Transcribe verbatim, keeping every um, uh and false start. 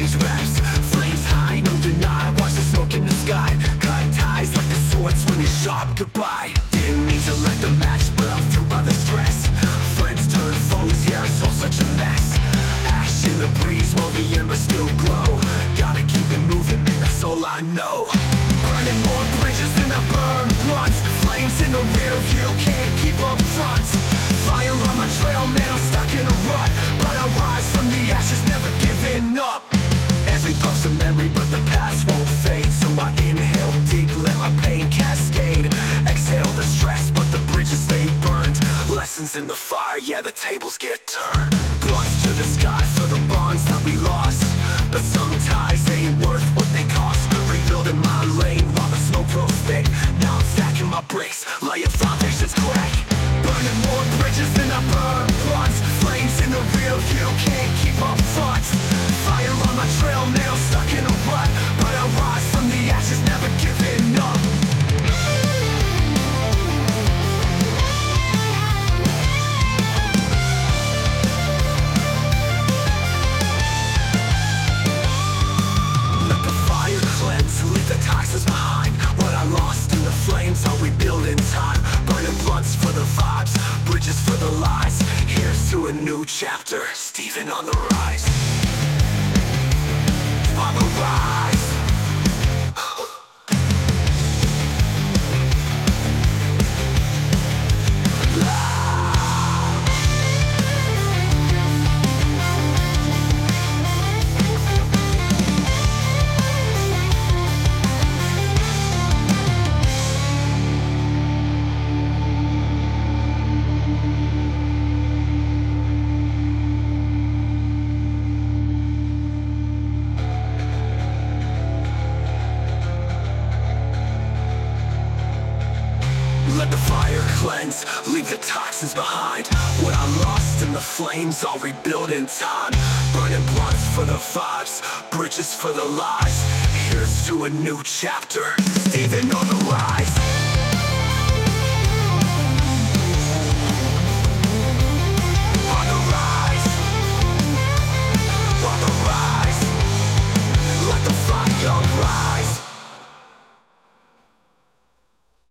these raps. Flames high, no deny, watch the smoke in the sky. Cut ties like the swords when it's sharp goodbye. Didn't mean to let the match burn through by the stress. Friends turn foes, yeah, it's all such a mess. Ash in the breeze while the embers still glow. Gotta keep it moving, that's all I know. Burning more bridges than I burn blunts. Flames in the rear view, can't keep up front. Fire on my trail, man, I'm stuck in a rut. But I rise from the ashes, never giving up. Every puff's a memory, but the past won't fade. So I inhale deep, let my pain cascade. Exhale the stress, but the bridges stay burned. Lessons in the fire, yeah, the tables get turned. Blunts to the sky for the bonds that we lost. But some ties ain't worth what they cost. Rebuilding my lane while the smoke grows thick. Now I'm stacking my bricks, laying foundations crack. Burning more bridges than I burn blunts. Flames in the rear view, can't keep up front. Fire on my trail, nails stuck in a rut. But I rise from the ashes, never giving up. Let the fire cleanse, leave the toxins behind. What I lost in the flames, I'll rebuild in time. Burning blunts for the vibes, bridges for the lies. Here's to a new chapter, Steven on the rise. On the rise. Let the fire cleanse, leave the toxins behind. What I lost in the flames, I'll rebuild in time. Burning blunts for the vibes, bridges for the lies. Here's to a new chapter, Steven on the rise.